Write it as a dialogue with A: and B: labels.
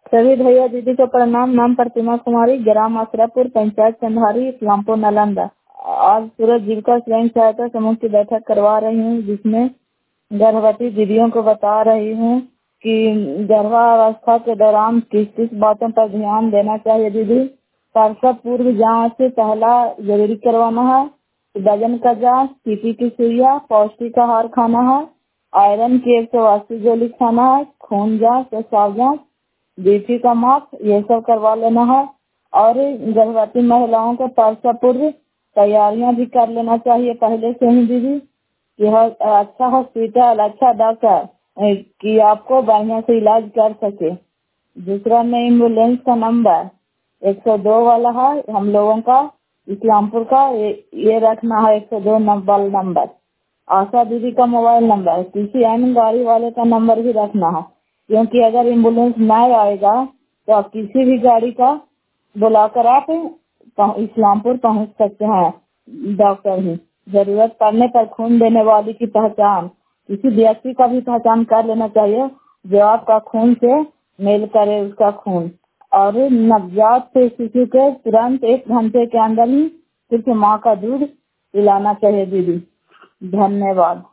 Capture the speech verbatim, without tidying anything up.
A: सभी भैया दीदी को प्रणाम। नाम प्रतिमा कुमारी, ग्राम आसरापुर, पंचायत चंधारी, इस्लामपुर, नालंदा। आज सूरज जीविका स्वयं सहायता समूह की बैठक करवा रही हूँ, जिसमें गर्भवती दीदियों को बता रही हूँ कि गर्भावस्था के दौरान किस किस बातों पर ध्यान देना चाहिए। दीदी, प्रसव पूर्व जांच से पहला जरूरी करवाना है, वजन का जांच, टीटी की सुइया, पौष्टिक आहार खाना है, आयरन की एक सौ अस्सी गोली खाना है, खून जांच, पेशाब जांच, बीपी का माप, ये सब करवा लेना है। और गर्भवती महिलाओं को प्रसव पूर्व तैयारियां भी कर लेना चाहिए पहले से ही। दीदी, यह अच्छा हॉस्पिटल, अच्छा डॉक्टर कि आपको बढ़िया से इलाज कर सके। दूसरा में एम्बुलेंस का नंबर एक सौ दो वाला है हम लोगों का, इस्लामपुर का, ये, ये रखना है एक सौ दो नंबर नंबर। आशा दीदी का मोबाइल नंबर, किसी अन्य गाड़ी वाले का नंबर भी रखना है, क्योंकि अगर एम्बुलेंस नहीं आएगा तो आप किसी भी गाड़ी का बुलाकर आप इस्लामपुर पहुंच सकते हैं। डॉक्टर ही जरूरत पड़ने पर खून देने वाली की पहचान, किसी व्यक्ति का भी पहचान कर लेना चाहिए जो आपका खून से मेल करे, उसका खून। और नवजात से शिशु के तुरंत एक घंटे के अंदर ही सिर्फ माँ का दूध पिलाना चाहिए। दीदी, धन्यवाद।